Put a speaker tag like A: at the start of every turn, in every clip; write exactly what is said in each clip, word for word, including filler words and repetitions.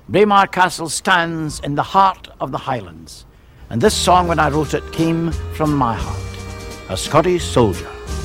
A: Braemar Castle stands in the heart of the Highlands, and this song, when I wrote it, came from my heart. A Scottish Soldier.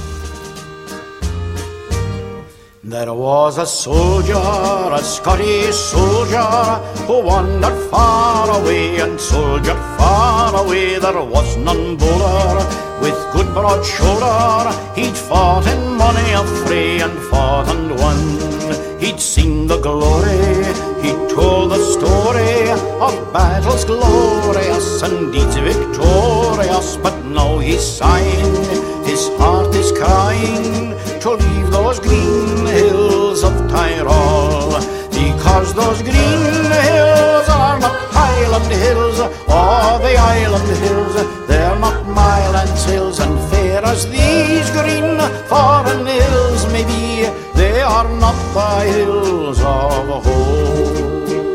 A: There was a soldier, a Scottish soldier, who wandered far away and soldiered far away. There was none bolder, with good broad shoulder. He'd fought in many a fray and fought and won. He'd seen the glory, he'd told the story of battles glorious and deeds victorious. But now he's sighing, his heart is crying, to leave those green hills of Tyrol, because those green hills are not Highland hills or the island hills. They're not my land's hills, and fair as these green foreign hills may be, they are not the hills of home.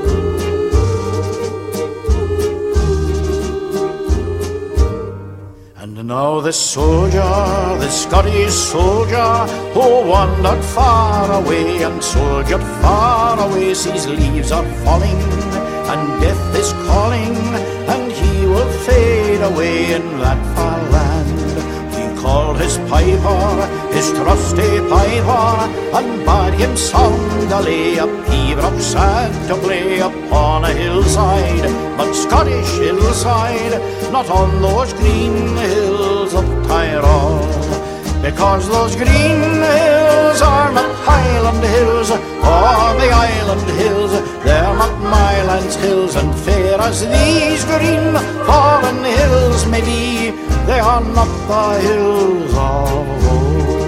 A: And now this soldier, this Scottish soldier, who wandered far away and soldiered far away, sees leaves are falling and death is calling, and he will fade away in that far land. He called his piper, his trusty piper, and bade him sound a lay, a pibroch sad to play upon a hillside, but Scottish hillside, not on those green hills of Tyrol, because those green hills are not Highland hills or the island hills. They're not my land's hills, and fair as these green foreign hills may be, they are not the hills of home.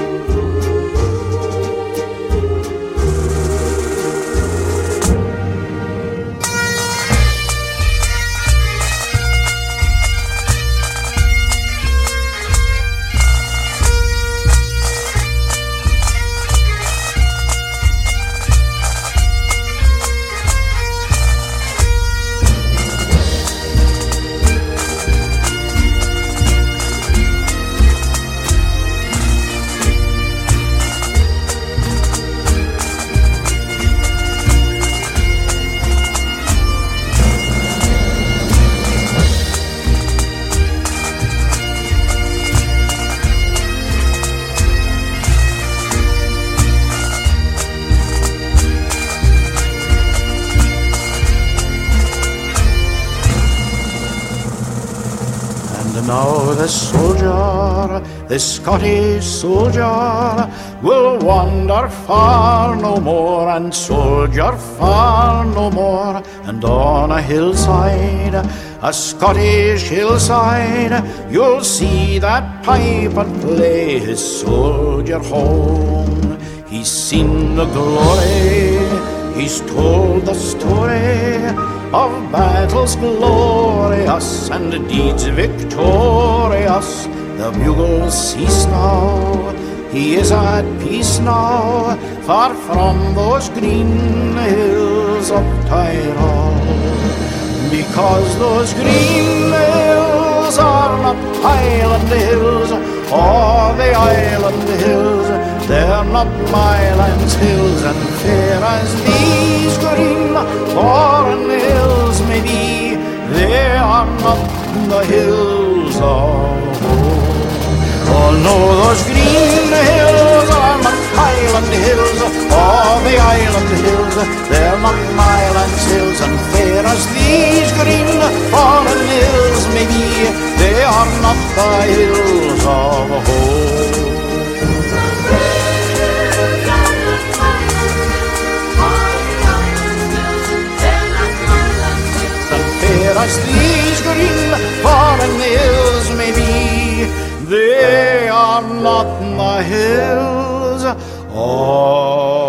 A: Now the soldier, this Scottish soldier, will wander far no more and soldier far no more. And on a hillside, a Scottish hillside, you'll see that piper play his soldier home. He's seen the glory, he's told the story of battles glorious and deeds victorious. The bugles cease now, he is at peace now, far from those green hills of Tyrol, because those green hills are not Highland hills or the island hills. They're not my land's hills, and fair as these green foreign hills may be, they are not the hills of home. Oh no, those green hills are not Highland hills or the island hills. They're not my land's hills, and fair as these green foreign hills may be, they are not the hills of home. As these green foreign hills may be, they are not the hills of